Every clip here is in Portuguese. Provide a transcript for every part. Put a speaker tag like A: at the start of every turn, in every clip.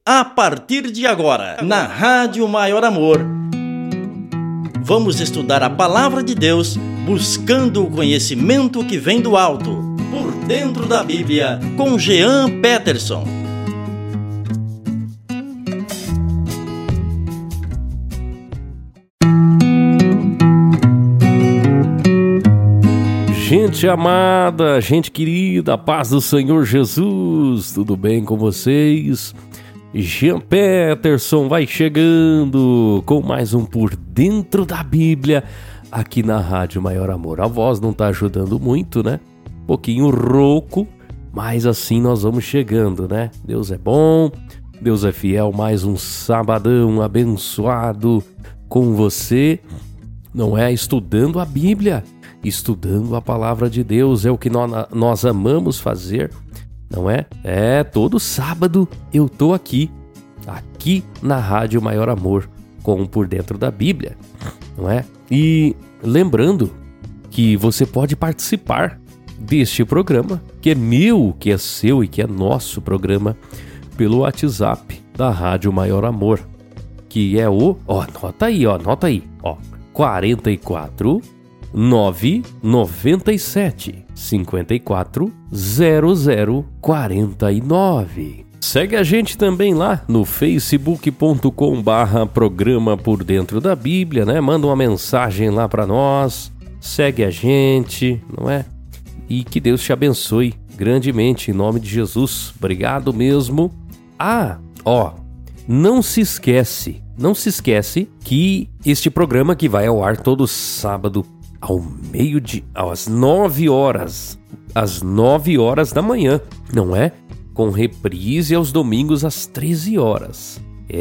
A: A partir de agora, na Rádio Maior Amor, vamos estudar a Palavra de Deus, buscando o conhecimento que vem do alto, por dentro da Bíblia, com Jean Peterson.
B: Gente amada, gente querida, a paz do Senhor Jesus, tudo bem com vocês? Jean Peterson vai chegando com mais um Por Dentro da Bíblia aqui na Rádio Maior Amor. A voz não tá ajudando muito, né? Um pouquinho rouco, mas assim nós vamos chegando, né? Deus é bom, Deus é fiel, mais um sabadão abençoado com você, não é? Estudando a Bíblia, estudando a Palavra de Deus, é o que nós amamos fazer, não é? Todo sábado eu tô aqui na Rádio Maior Amor, com Por Dentro da Bíblia, não é? E lembrando que você pode participar deste programa, que é meu, que é seu e que é nosso programa, pelo WhatsApp da Rádio Maior Amor, que é anota aí, 44 997 54 00 49. Segue a gente também lá no facebook.com/programa Por Dentro da Bíblia, né? Manda uma mensagem lá pra nós, segue a gente, não é? E que Deus te abençoe grandemente, em nome de Jesus. Obrigado mesmo. Não se esquece que este programa que vai ao ar todo sábado ao meio-dia, às 9 horas da manhã, não é? Com reprise aos domingos às 13 horas.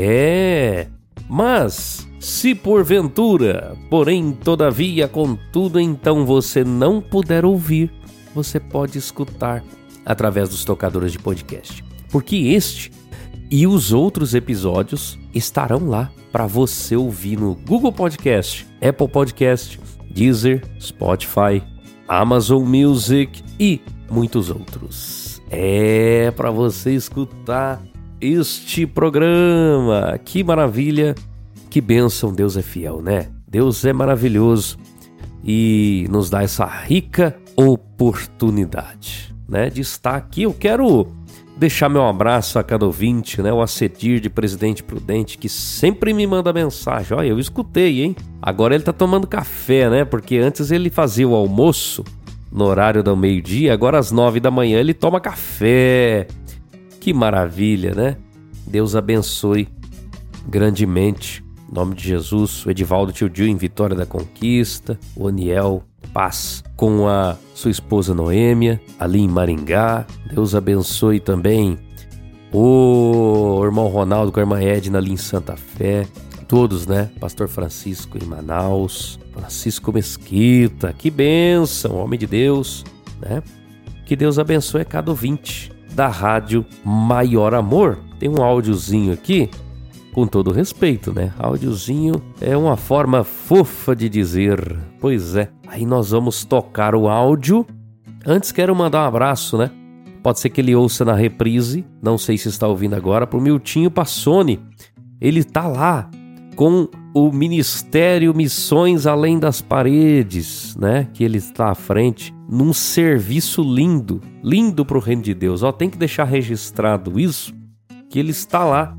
B: Mas se porventura, porém, todavia, contudo, então você não puder ouvir, você pode escutar através dos tocadores de podcast. Porque este e os outros episódios estarão lá para você ouvir no Google Podcast, Apple Podcast, Deezer, Spotify, Amazon Music e muitos outros. Para você escutar este programa. Que maravilha, que bênção, Deus é fiel, né? Deus é maravilhoso e nos dá essa rica oportunidade, né, de estar aqui. Eu quero deixar meu abraço a cada ouvinte, né? O Acedir de Presidente Prudente, que sempre me manda mensagem. Olha, eu escutei, hein? Agora ele tá tomando café, né? Porque antes ele fazia o almoço no horário do meio-dia, agora às 9 da manhã ele toma café. Que maravilha, né? Deus abençoe grandemente. Em nome de Jesus, o Edivaldo Tio Dio em Vitória da Conquista, o Oniel Paz com a sua esposa Noêmia, ali em Maringá. Deus abençoe também o irmão Ronaldo com a irmã Edna ali em Santa Fé. Todos, né? Pastor Francisco em Manaus, Francisco Mesquita, que bênção, homem de Deus, né? Que Deus abençoe cada ouvinte da Rádio Maior Amor. Tem um áudiozinho aqui, com todo respeito, né? Áudiozinho é uma forma fofa de dizer. Pois é. Aí nós vamos tocar o áudio. Antes quero mandar um abraço, né? Pode ser que ele ouça na reprise. Não sei se está ouvindo agora. Pro Miltinho Passoni. Ele tá lá com o Ministério Missões Além das Paredes, né? Que ele está à frente num serviço lindo. Lindo pro reino de Deus. Tem que deixar registrado isso. Que ele está lá.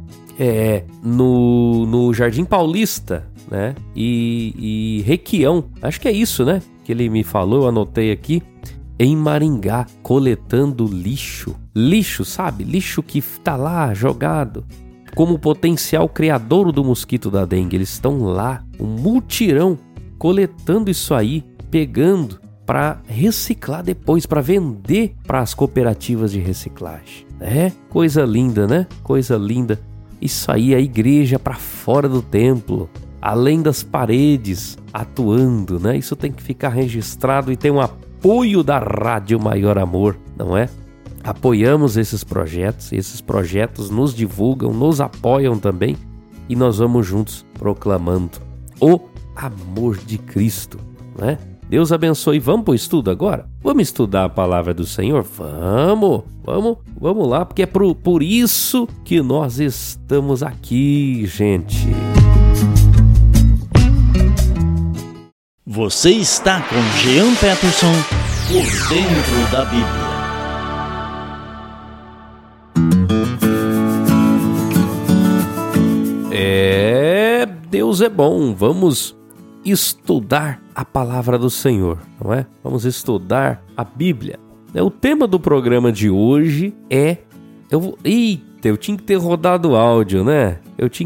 B: No Jardim Paulista, né? E Requião, acho que é isso, né? Que ele me falou, eu anotei aqui. Em Maringá, coletando lixo. Lixo, sabe? Lixo que tá lá jogado. Como potencial criador do mosquito da dengue. Eles estão lá, um mutirão, coletando isso aí, pegando para reciclar depois, para vender para as cooperativas de reciclagem. Coisa linda, né? Coisa linda. Isso aí é a igreja para fora do templo, além das paredes, atuando, né? Isso tem que ficar registrado e tem um apoio da Rádio Maior Amor, não é? Apoiamos esses projetos nos divulgam, nos apoiam também e nós vamos juntos proclamando o amor de Cristo, né? Deus abençoe. Vamos para o estudo agora? Vamos estudar a palavra do Senhor? Vamos lá, porque é por isso que nós estamos aqui, gente.
A: Você está com Jean Peterson por Dentro da Bíblia.
B: Deus é bom. Vamos estudar a palavra do Senhor, não é? Vamos estudar a Bíblia. O tema do programa de hoje é... eu tinha que ter rodado o áudio, né?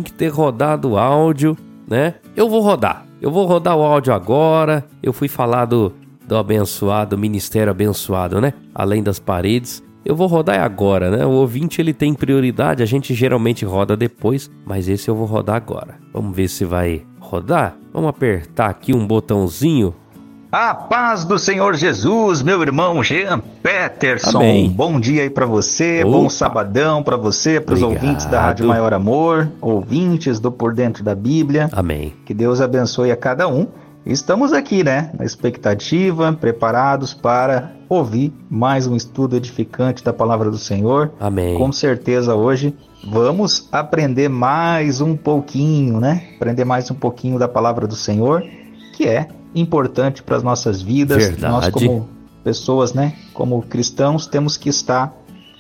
B: Eu vou rodar o áudio agora. Eu fui falar do abençoado, ministério abençoado, né? Além das paredes. Eu vou rodar agora, né? O ouvinte, ele tem prioridade, a gente geralmente roda depois, mas esse eu vou rodar agora. Vamos ver se vai rodar? Vamos apertar aqui um botãozinho.
C: A paz do Senhor Jesus, meu irmão Jean Peterson.
B: Amém.
C: Bom dia aí pra você, Bom sabadão pra você, pros ouvintes da Rádio Maior Amor, ouvintes do Por Dentro da Bíblia.
B: Amém.
C: Que Deus abençoe a cada um. Estamos aqui, né, na expectativa, preparados para ouvir mais um estudo edificante da Palavra do Senhor.
B: Amém.
C: Com certeza hoje vamos aprender mais um pouquinho, né? Aprender mais um pouquinho da Palavra do Senhor, que é importante para as nossas vidas.
B: Verdade.
C: Nós como pessoas, né, como cristãos, temos que estar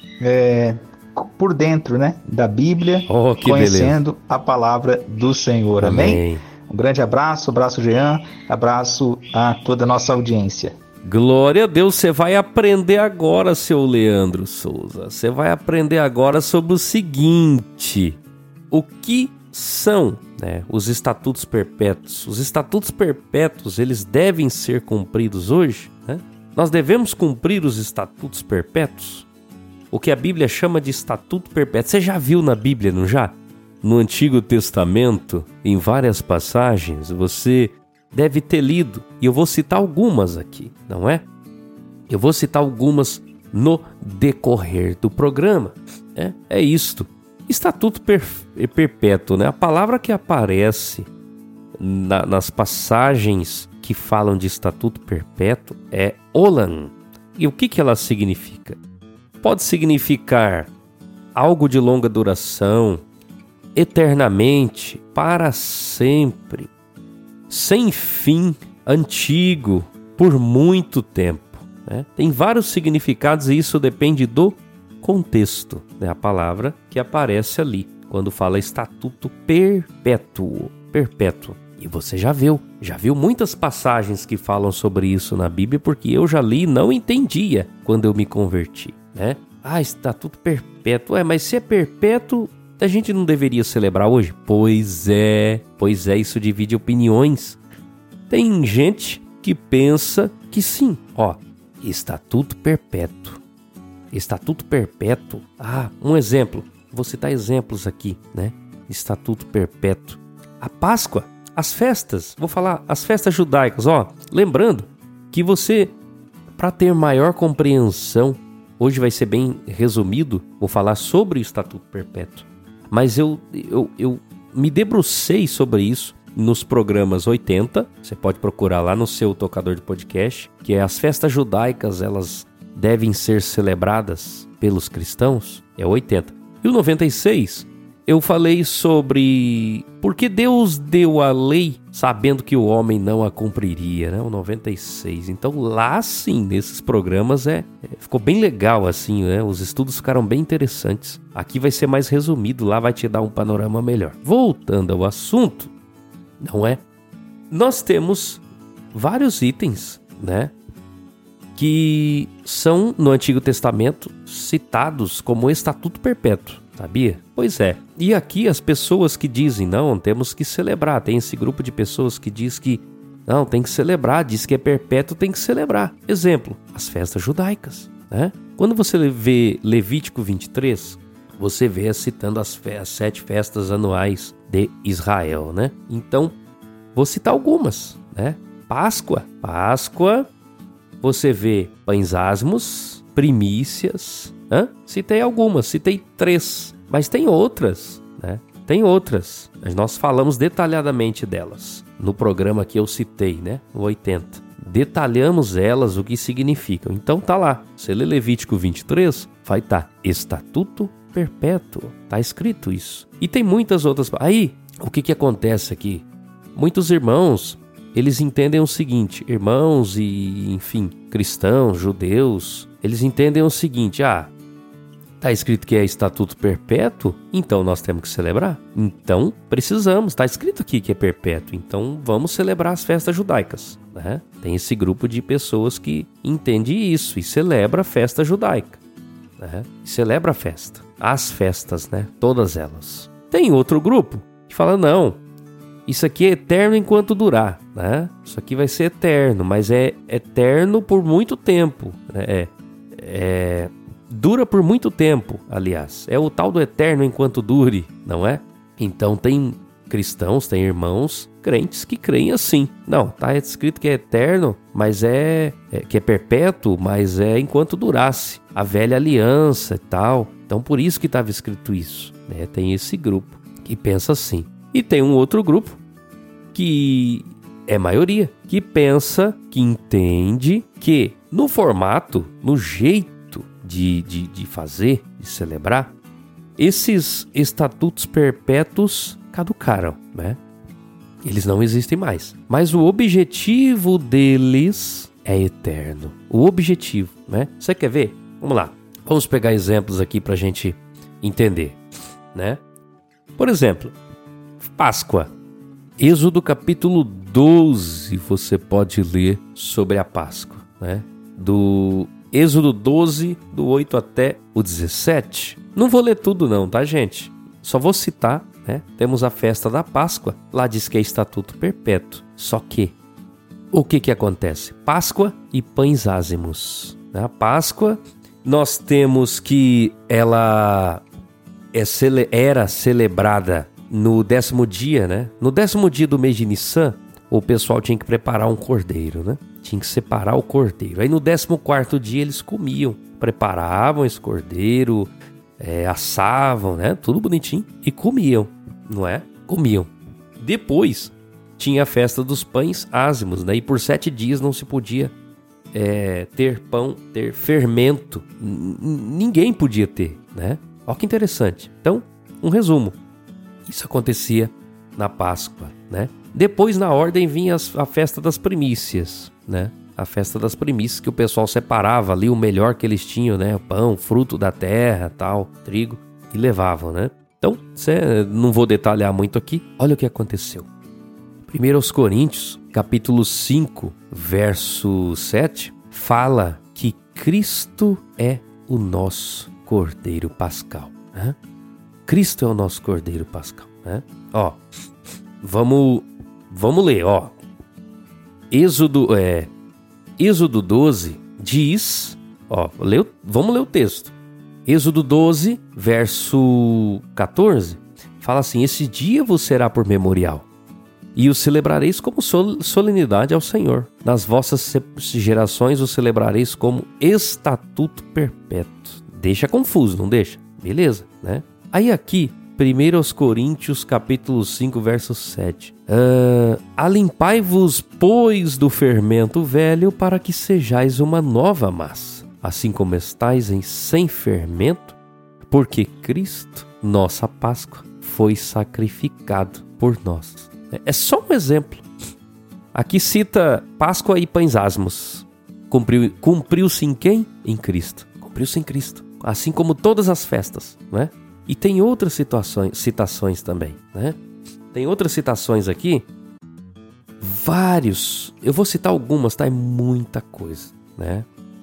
C: por dentro, né, da Bíblia, conhecendo a Palavra do Senhor. Amém? Um grande abraço Jean, abraço a toda a nossa audiência.
B: Glória a Deus, você vai aprender agora, seu Leandro Souza. Você vai aprender agora sobre o seguinte: o que são, né, os estatutos perpétuos? Os estatutos perpétuos, eles devem ser cumpridos hoje, né? Nós devemos cumprir os estatutos perpétuos? O que a Bíblia chama de estatuto perpétuo. Você já viu na Bíblia, não já? No Antigo Testamento, em várias passagens, você deve ter lido, e eu vou citar algumas aqui, não é? Eu vou citar algumas no decorrer do programa. É isto. Estatuto perpétuo, né? A palavra que aparece nas passagens que falam de estatuto perpétuo é olam. E o que ela significa? Pode significar algo de longa duração, eternamente, para sempre, sem fim, antigo, por muito tempo, né? Tem vários significados e isso depende do contexto, né? A palavra que aparece ali, quando fala estatuto perpétuo. E você já viu muitas passagens que falam sobre isso na Bíblia, porque eu já li e não entendia quando eu me converti, né? Estatuto perpétuo. Mas se é perpétuo, a gente não deveria celebrar hoje? Pois é, isso divide opiniões. Tem gente que pensa que sim. Estatuto perpétuo. Um exemplo, vou citar exemplos aqui, né? Estatuto perpétuo. A Páscoa, as festas, vou falar as festas judaicas, lembrando que você, para ter maior compreensão, hoje vai ser bem resumido, vou falar sobre o estatuto perpétuo. Mas eu me debrucei sobre isso nos programas 80, você pode procurar lá no seu tocador de podcast, que é as festas judaicas, elas devem ser celebradas pelos cristãos, é 80. E o 96, eu falei sobre por que Deus deu a lei sabendo que o homem não a cumpriria, né? O 96. Então lá sim, nesses programas ficou bem legal assim, né? Os estudos ficaram bem interessantes. Aqui vai ser mais resumido, lá vai te dar um panorama melhor. Voltando ao assunto, não é? Nós temos vários itens, né? Que são no Antigo Testamento citados como estatuto perpétuo. Sabia? Pois é. E aqui as pessoas que dizem, não, temos que celebrar. Tem esse grupo de pessoas que diz que não, tem que celebrar, diz que é perpétuo, tem que celebrar. Exemplo, as festas judaicas, né? Quando você vê Levítico 23, você vê citando as 7 festas anuais de Israel, né? Então, vou citar algumas, né? Páscoa, você vê pães asmos, primícias, citei algumas, citei 3, mas tem outras, né? Tem outras, mas nós falamos detalhadamente delas no programa que eu citei, né? No 80. detalhamos elas, o que significam. Então tá lá, você lê Levítico 23, vai estar estatuto perpétuo, tá escrito isso. E tem muitas outras. Aí, o que acontece aqui? Muitos irmãos, eles entendem o seguinte, irmãos e, enfim, cristãos, judeus, eles entendem o seguinte, tá escrito que é estatuto perpétuo, então nós temos que celebrar. Então, precisamos, tá escrito aqui que é perpétuo, então vamos celebrar as festas judaicas, né? Tem esse grupo de pessoas que entende isso e celebra a festa judaica, né? Celebra a festa, as festas, né? Todas elas. Tem outro grupo que fala, não, isso aqui é eterno enquanto durar, né? Isso aqui vai ser eterno, mas é eterno por muito tempo, né? Dura por muito tempo, aliás. É o tal do eterno enquanto dure, não é? Então tem cristãos, tem irmãos, crentes que creem assim. Não, tá escrito que é eterno, mas que é perpétuo, mas é enquanto durasse. A velha aliança e tal. Então por isso que estava escrito isso, né? Tem esse grupo que pensa assim. E tem um outro grupo que é maioria, que pensa, que entende que no formato, no jeito de fazer, de celebrar, esses estatutos perpétuos caducaram, né? Eles não existem mais. Mas o objetivo deles é eterno. O objetivo, né? Você quer ver? Vamos lá. Vamos pegar exemplos aqui pra gente entender, né? Por exemplo, Páscoa. Êxodo capítulo 12, você pode ler sobre a Páscoa, né? Do Êxodo 12, do 8 até o 17. Não vou ler tudo não, tá, gente? Só vou citar, né? Temos a festa da Páscoa. Lá diz que é estatuto perpétuo. Só que, o que acontece? Páscoa e pães ázimos. Na Páscoa, nós temos que ela era celebrada no 10º dia, né? No 10º dia do mês de Nissan, o pessoal tinha que preparar um cordeiro, né? Tinha que separar o cordeiro. Aí no 14º dia eles comiam, preparavam esse cordeiro, assavam, né? Tudo bonitinho e comiam, não é? Comiam. Depois tinha a festa dos pães ázimos, né? E por 7 dias não se podia ter pão, ter fermento. Ninguém podia ter, né? Olha que interessante. Então, um resumo. Isso acontecia na Páscoa, né? Depois, na ordem, vinha a festa das primícias, né? A festa das primícias, que o pessoal separava ali o melhor que eles tinham, né? O pão, fruto da terra, tal, trigo, e levavam, né? Então, não vou detalhar muito aqui. Olha o que aconteceu. 1 Coríntios, capítulo 5, verso 7, fala que Cristo é o nosso Cordeiro Pascal, né? Cristo é o nosso Cordeiro Pascal, né? Ó, vamos ler, ó. Êxodo 12 diz, ó, vamos ler o texto. Êxodo 12, verso 14, fala assim: esse dia vos será por memorial, e o celebrareis como solenidade ao Senhor. Nas vossas gerações o celebrareis como estatuto perpétuo. Deixa confuso, não deixa? Beleza, né? Aí aqui, 1 Coríntios, capítulo 5, verso 7. Alimpai-vos, pois, do fermento velho, para que sejais uma nova massa, assim como estáis sem fermento, porque Cristo, nossa Páscoa, foi sacrificado por nós. É só um exemplo. Aqui cita Páscoa e pães ázimos. Cumpriu-se em quem? Em Cristo. Cumpriu-se em Cristo. Assim como todas as festas, né? E tem outras citações também, né? Tem outras citações aqui. Vários. Eu vou citar algumas, tá? É muita coisa, né?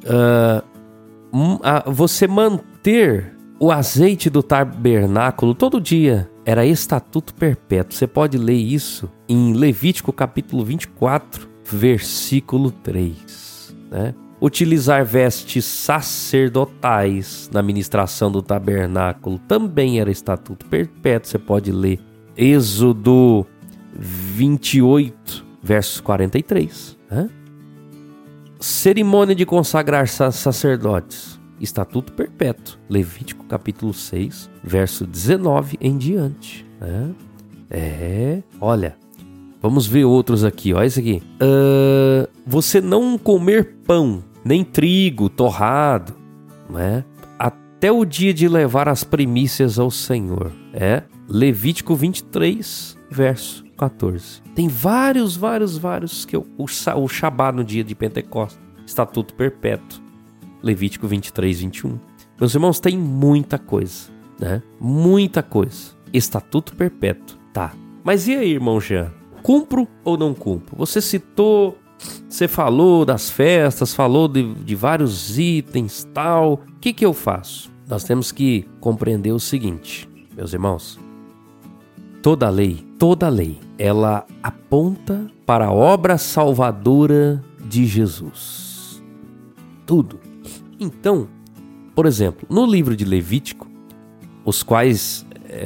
B: Você manter o azeite do tabernáculo todo dia era estatuto perpétuo. Você pode ler isso em Levítico capítulo 24, versículo 3, né? Utilizar vestes sacerdotais na ministração do tabernáculo também era estatuto perpétuo. Você pode ler Êxodo 28, versos 43. Né? Cerimônia de consagrar sacerdotes, estatuto perpétuo. Levítico capítulo 6, verso 19 em diante. Olha, Vamos ver outros aqui, ó. Esse aqui. Você não comer pão, nem trigo torrado, né? Até o dia de levar as primícias ao Senhor. Levítico 23, verso 14. Tem vários que o Shabá no dia de Pentecostes, estatuto perpétuo. Levítico 23, 21. Meus irmãos, tem muita coisa, né? Muita coisa. Estatuto perpétuo, tá. Mas e aí, irmão Jean? Cumpro ou não cumpro? Você citou, você falou das festas, falou de vários itens, tal. O que eu faço? Nós temos que compreender o seguinte, meus irmãos. Toda lei, ela aponta para a obra salvadora de Jesus. Tudo. Então, por exemplo, no livro de Levítico, os quais,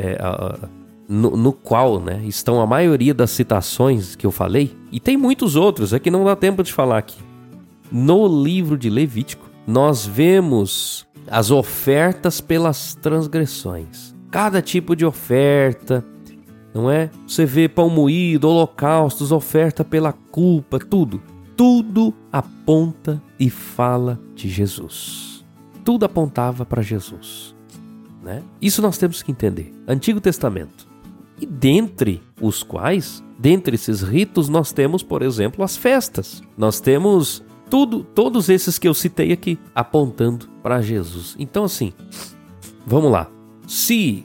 B: no qual, né, estão a maioria das citações que eu falei, e tem muitos outros, é que não dá tempo de falar aqui. No livro de Levítico, nós vemos as ofertas pelas transgressões. Cada tipo de oferta, não é? Você vê pão moído, holocaustos, oferta pela culpa, tudo. Tudo aponta e fala de Jesus. Tudo apontava para Jesus, né? Isso nós temos que entender. Antigo Testamento. E dentre esses ritos, nós temos, por exemplo, as festas. Nós temos todos esses que eu citei aqui, apontando para Jesus. Então, assim, vamos lá. Se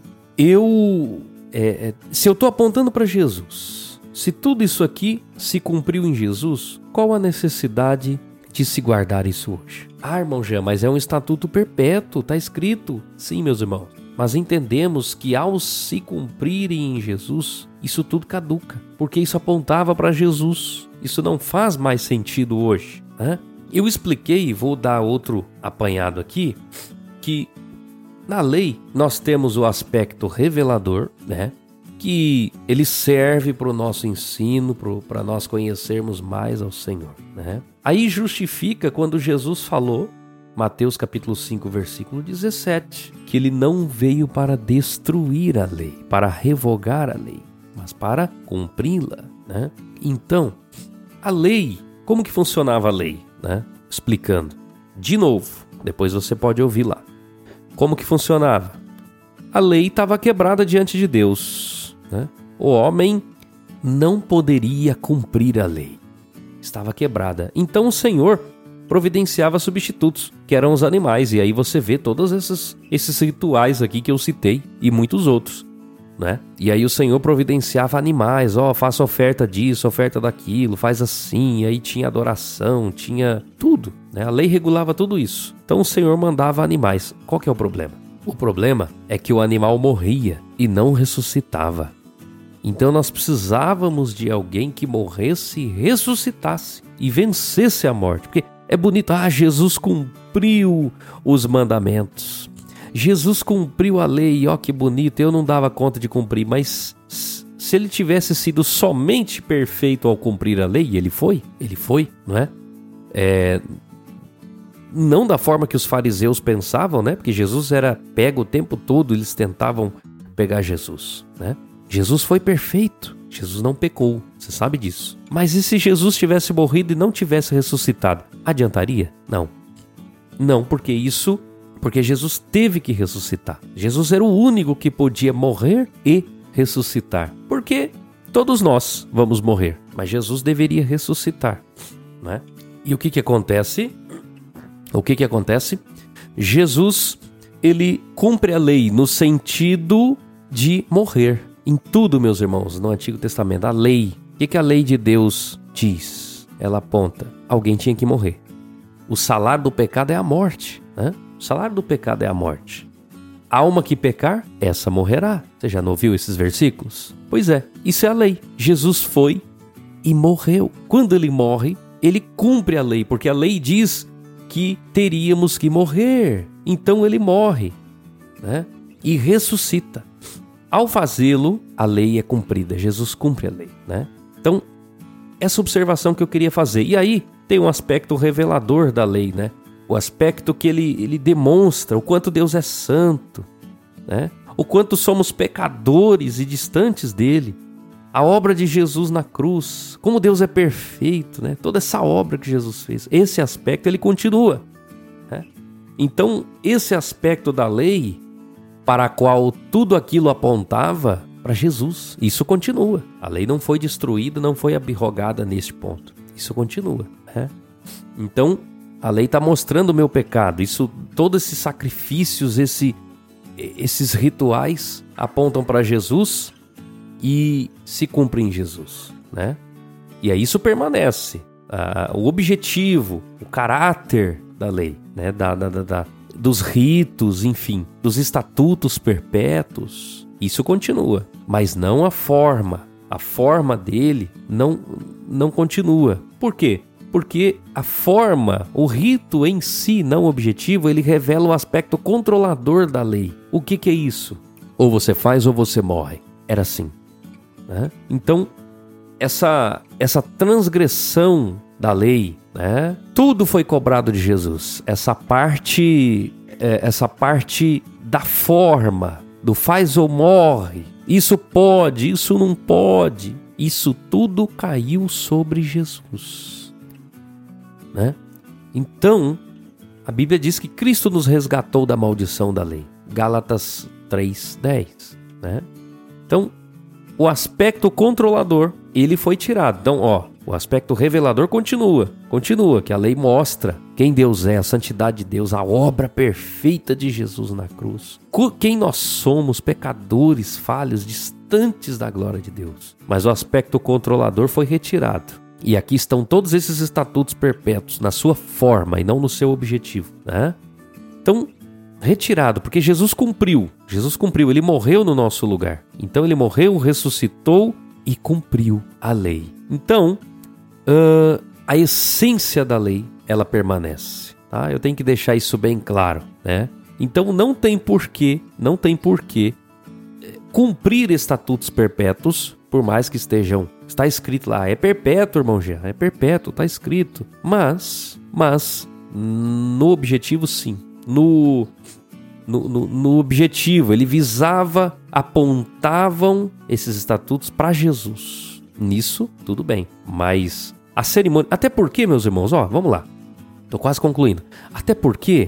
B: eu estou apontando para Jesus, se tudo isso aqui se cumpriu em Jesus, qual a necessidade de se guardar isso hoje? Ah, irmão Jean, mas é um estatuto perpétuo, está escrito. Sim, meus irmãos, mas entendemos que ao se cumprirem em Jesus, isso tudo caduca, porque isso apontava para Jesus. Isso não faz mais sentido hoje, né? Eu expliquei, vou dar outro apanhado aqui, que na lei nós temos o aspecto revelador, né? Que ele serve para o nosso ensino, para nós conhecermos mais ao Senhor, né? Aí justifica quando Jesus falou, Mateus capítulo 5, versículo 17, que ele não veio para destruir a lei, para revogar a lei, mas para cumpri-la, né? Então, a lei, como que funcionava a lei, né? Explicando. De novo, depois você pode ouvir lá. Como que funcionava? A lei estava quebrada diante de Deus, né? O homem não poderia cumprir a lei. Estava quebrada. Então o Senhor providenciava substitutos, que eram os animais. E aí você vê todos esses rituais aqui que eu citei e muitos outros, né? E aí o Senhor providenciava animais. Faça oferta disso, oferta daquilo, faz assim. E aí tinha adoração, tinha tudo, né? A lei regulava tudo isso. Então o Senhor mandava animais. Qual que é o problema? O problema é que o animal morria e não ressuscitava. Então nós precisávamos de alguém que morresse e ressuscitasse e vencesse a morte. Porque é bonito, Jesus cumpriu os mandamentos. Jesus cumpriu a lei, que bonito, eu não dava conta de cumprir. Mas se ele tivesse sido somente perfeito ao cumprir a lei, ele foi, não é? Não da forma que os fariseus pensavam, né? Porque Jesus era pego o tempo todo, eles tentavam pegar Jesus, né? Jesus foi perfeito, Jesus não pecou, você sabe disso. Mas e se Jesus tivesse morrido e não tivesse ressuscitado? Adiantaria? Não. Não, porque Jesus teve que ressuscitar. Jesus era o único que podia morrer e ressuscitar. Porque todos nós vamos morrer, mas Jesus deveria ressuscitar, né? E o que acontece? Jesus, ele cumpre a lei no sentido de morrer. Em tudo, meus irmãos, no Antigo Testamento, a lei. O que a lei de Deus diz? Ela aponta, alguém tinha que morrer. O salário do pecado é a morte, né? O salário do pecado é a morte. A alma que pecar, essa morrerá. Você já não ouviu esses versículos? Pois é, isso é a lei. Jesus foi e morreu. Quando ele morre, ele cumpre a lei, porque a lei diz que teríamos que morrer. Então ele morre, né? E ressuscita. Ao fazê-lo, a lei é cumprida. Jesus cumpre a lei, né? Então, essa observação que eu queria fazer. E aí, tem um aspecto revelador da lei, né? O aspecto que ele demonstra o quanto Deus é santo, né? O quanto somos pecadores e distantes dele. A obra de Jesus na cruz, como Deus é perfeito, né? Toda essa obra que Jesus fez, esse aspecto ele continua, né? Então, esse aspecto da lei, para a qual tudo aquilo apontava para Jesus, isso continua. A lei não foi destruída, não foi abrogada neste ponto. Isso continua, né? Então, a lei está mostrando o meu pecado. Isso, todos esses sacrifícios, esses rituais apontam para Jesus e se cumprem em Jesus, né? E aí isso permanece. O objetivo, o caráter da lei, né? Dos ritos, enfim, dos estatutos perpétuos, isso continua. Mas não a forma. A forma dele não continua. Por quê? Porque a forma, o rito em si, não o objetivo, ele revela o aspecto controlador da lei. O que é isso? Ou você faz ou você morre. Era assim, né? Então, essa transgressão da lei, né? Tudo foi cobrado de Jesus. Essa parte da forma, do faz ou morre, isso pode, isso não pode, isso tudo caiu sobre Jesus, né? Então, a Bíblia diz que Cristo nos resgatou da maldição da lei. Gálatas 3:10, né? Então, o aspecto controlador, ele foi tirado. Então, o aspecto revelador continua, que a lei mostra quem Deus é, a santidade de Deus, a obra perfeita de Jesus na cruz. Quem nós somos, pecadores, falhos, distantes da glória de Deus. Mas o aspecto controlador foi retirado. E aqui estão todos esses estatutos perpétuos, na sua forma e não no seu objetivo, né? Então, retirado, porque Jesus cumpriu, ele morreu no nosso lugar. Então ele morreu, ressuscitou e cumpriu a lei. Então, a essência da lei, ela permanece, tá? Eu tenho que deixar isso bem claro, né? Então não tem porquê cumprir estatutos perpétuos, por mais que está escrito lá, é perpétuo, irmão Jean, é perpétuo, está escrito. Mas, no objetivo sim, no objetivo, ele visava, apontavam esses estatutos para Jesus. Nisso, tudo bem. Mas a cerimônia... Até porque, meus irmãos, vamos lá. Tô quase concluindo. Até porque,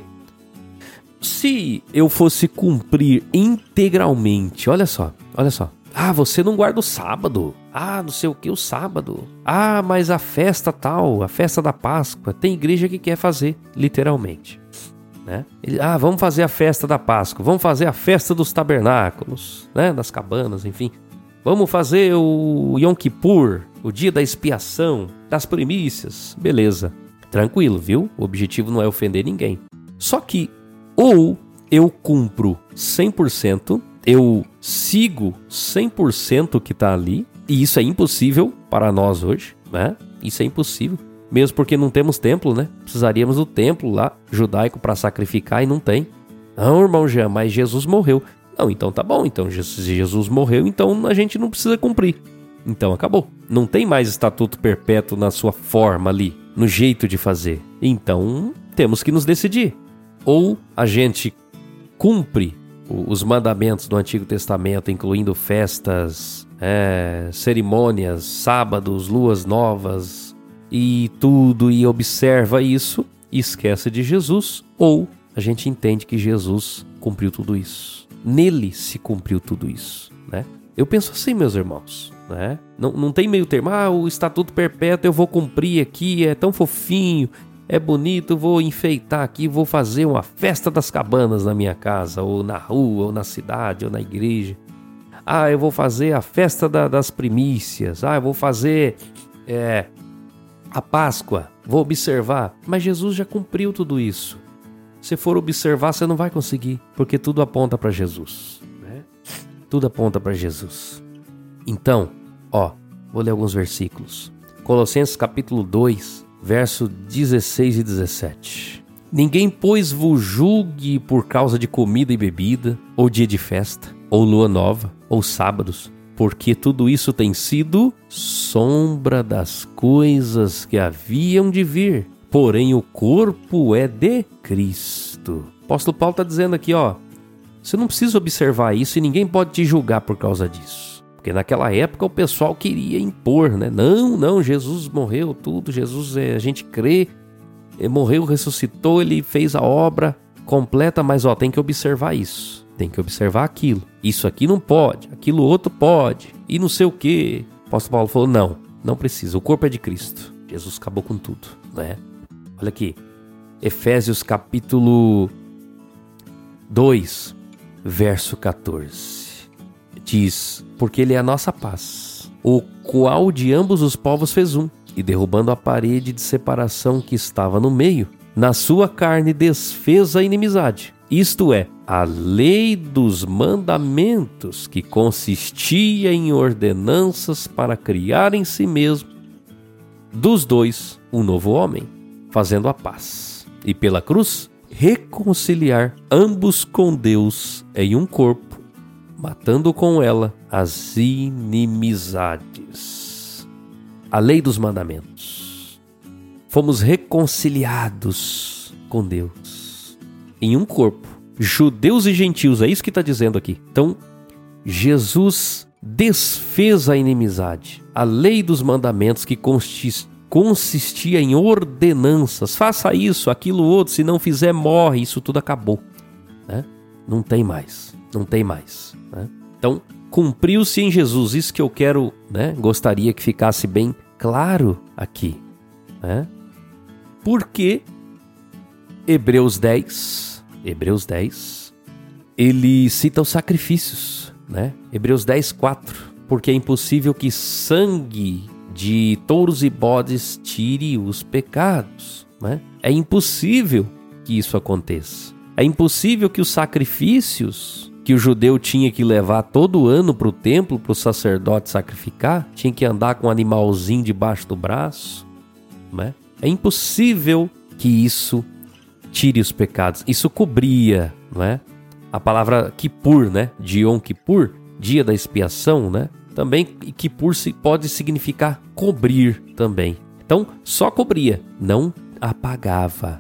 B: se eu fosse cumprir integralmente... Olha só. Você não guarda o sábado. Não sei o que, o sábado. Mas a festa tal, a festa da Páscoa, tem igreja que quer fazer, literalmente, né? Vamos fazer a festa da Páscoa, vamos fazer a festa dos tabernáculos, né? Das cabanas, enfim. Vamos fazer o Yom Kippur, o dia da expiação, das primícias. Beleza, tranquilo, viu? O objetivo não é ofender ninguém. Só que, ou eu cumpro 100%, eu sigo 100% o que está ali, e isso é impossível para nós hoje, né? Isso é impossível. Mesmo porque não temos templo, né? Precisaríamos do templo lá, judaico, para sacrificar e não tem. Não, irmão Jean, mas Jesus morreu. Não, então tá bom. Então, se Jesus morreu, então a gente não precisa cumprir. Então acabou. Não tem mais estatuto perpétuo na sua forma ali, no jeito de fazer. Então, temos que nos decidir. Ou a gente cumpre os mandamentos do Antigo Testamento, incluindo festas, cerimônias, sábados, luas novas... e tudo, e observa isso e esquece de Jesus, ou a gente entende que Jesus cumpriu tudo isso. Nele se cumpriu tudo isso, né? Eu penso assim, meus irmãos, né? Não tem meio termo. O estatuto perpétuo eu vou cumprir aqui, é tão fofinho, é bonito, vou enfeitar aqui, vou fazer uma festa das cabanas na minha casa, ou na rua, ou na cidade, ou na igreja. Eu vou fazer a festa das primícias, eu vou fazer... a Páscoa, vou observar. Mas Jesus já cumpriu tudo isso. Se for observar, você não vai conseguir, porque tudo aponta para Jesus, né? Tudo aponta para Jesus. Então, vou ler alguns versículos. Colossenses capítulo 2, verso 16 e 17. Ninguém, pois, vos julgue por causa de comida e bebida, ou dia de festa, ou lua nova, ou sábados, porque tudo isso tem sido sombra das coisas que haviam de vir. Porém, o corpo é de Cristo. O apóstolo Paulo está dizendo aqui, você não precisa observar isso e ninguém pode te julgar por causa disso. Porque naquela época o pessoal queria impor, né? Não, Jesus morreu tudo, Jesus, a gente crê, ele morreu, ressuscitou, ele fez a obra completa, mas tem que observar isso, tem que observar aquilo. Isso aqui não pode, aquilo outro pode, e não sei o quê. O apóstolo Paulo falou, não precisa, o corpo é de Cristo. Jesus acabou com tudo, né? Olha aqui, Efésios capítulo 2, verso 14. Diz, porque ele é a nossa paz, o qual de ambos os povos fez um, e derrubando a parede de separação que estava no meio, na sua carne desfez a inimizade. Isto é, a lei dos mandamentos, que consistia em ordenanças para criar em si mesmo, dos dois, um novo homem, fazendo a paz. E pela cruz, reconciliar ambos com Deus em um corpo, matando com ela as inimizades. A lei dos mandamentos. Fomos reconciliados com Deus em um corpo. Judeus e gentios, é isso que está dizendo aqui. Então, Jesus desfez a inimizade. A lei dos mandamentos que consistia em ordenanças. Faça isso, aquilo outro, se não fizer, morre. Isso tudo acabou, né? Não tem mais, né? Então, cumpriu-se em Jesus. Isso que eu quero, né? Gostaria que ficasse bem claro aqui, né? Porque Hebreus 10, ele cita os sacrifícios, né? Hebreus 10, 4. Porque é impossível que sangue de touros e bodes tire os pecados, né? É impossível que isso aconteça. É impossível que os sacrifícios que o judeu tinha que levar todo ano para o templo, para o sacerdote sacrificar, tinha que andar com um animalzinho debaixo do braço, né? É impossível que isso tire os pecados. Isso cobria, né? A palavra Kippur, né? De Yom Kippur, dia da expiação, né? Também Kippur pode significar cobrir também. Então, só cobria, não apagava,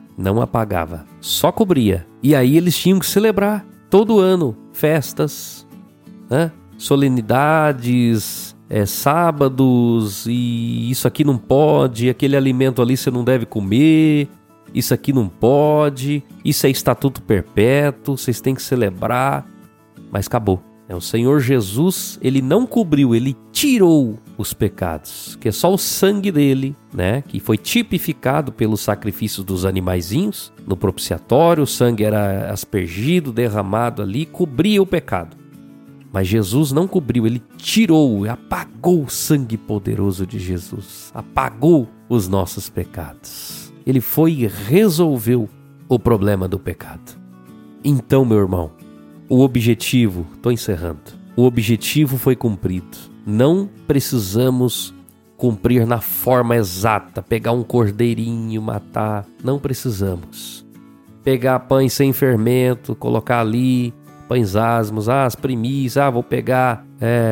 B: só cobria. E aí eles tinham que celebrar todo ano festas, né? Solenidades, sábados, e isso aqui não pode, aquele alimento ali você não deve comer, isso aqui não pode, isso é estatuto perpétuo, vocês têm que celebrar, mas acabou. O Senhor Jesus, ele não cobriu, ele tirou os pecados, que é só o sangue dele, né, que foi tipificado pelos sacrifícios dos animaizinhos no propiciatório. O sangue era aspergido, derramado ali, cobria o pecado. Mas Jesus não cobriu, ele tirou, apagou o sangue poderoso de Jesus, apagou os nossos pecados. Ele foi e resolveu o problema do pecado. Então, meu irmão, o objetivo, estou encerrando, o objetivo foi cumprido. Não precisamos cumprir na forma exata, pegar um cordeirinho, matar, não precisamos. Pegar pães sem fermento, colocar ali, pães asmos, as primícias, vou pegar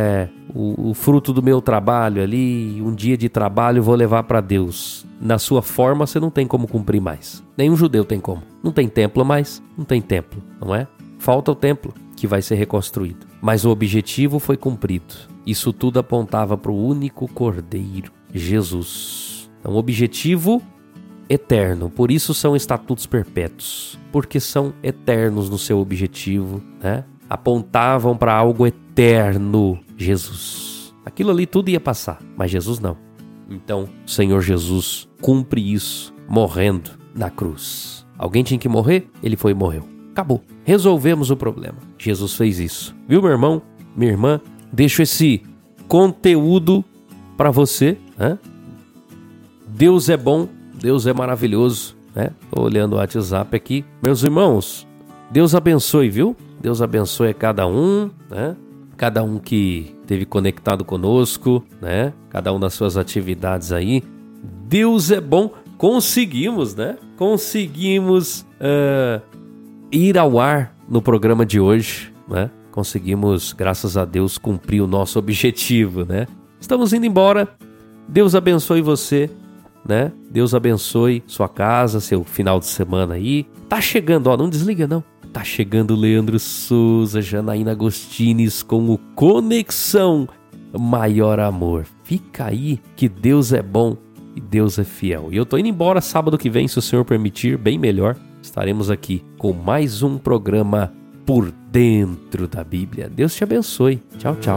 B: o fruto do meu trabalho ali, um dia de trabalho vou levar para Deus. Na sua forma você não tem como cumprir mais, nenhum judeu tem como. Não tem templo mais, não tem templo, não é? Falta o templo, que vai ser reconstruído. Mas o objetivo foi cumprido. Isso tudo apontava para o único Cordeiro, Jesus. Então, objetivo eterno. Por isso são estatutos perpétuos. Porque são eternos no seu objetivo, né? Apontavam para algo eterno, Jesus. Aquilo ali tudo ia passar, mas Jesus não. Então, o Senhor Jesus cumpre isso, morrendo na cruz. Alguém tinha que morrer? Ele foi e morreu. Acabou. Resolvemos o problema. Jesus fez isso. Viu, meu irmão? Minha irmã? Deixo esse conteúdo para você, né? Deus é bom, Deus é maravilhoso, né? Tô olhando o WhatsApp aqui. Meus irmãos, Deus abençoe, viu? Deus abençoe cada um, né? Cada um que esteve conectado conosco, né? Cada um das suas atividades aí. Deus é bom. Conseguimos, né? Conseguimos ir ao ar no programa de hoje, né? Conseguimos, graças a Deus, cumprir o nosso objetivo, né? Estamos indo embora. Deus abençoe você, né? Deus abençoe sua casa, seu final de semana aí. Tá chegando, ó, não desliga não. Tá chegando Leandro Souza, Janaína Agostines com o Conexão maior amor. Fica aí que Deus é bom e Deus é fiel. E eu tô indo embora sábado que vem, se o Senhor permitir, bem melhor. Estaremos aqui com mais um programa Por Dentro da Bíblia. Deus te abençoe. Tchau, tchau.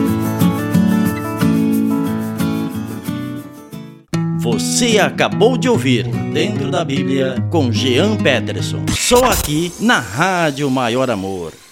A: Você acabou de ouvir Dentro da Bíblia com Jean Peterson. Só aqui na Rádio Maior Amor.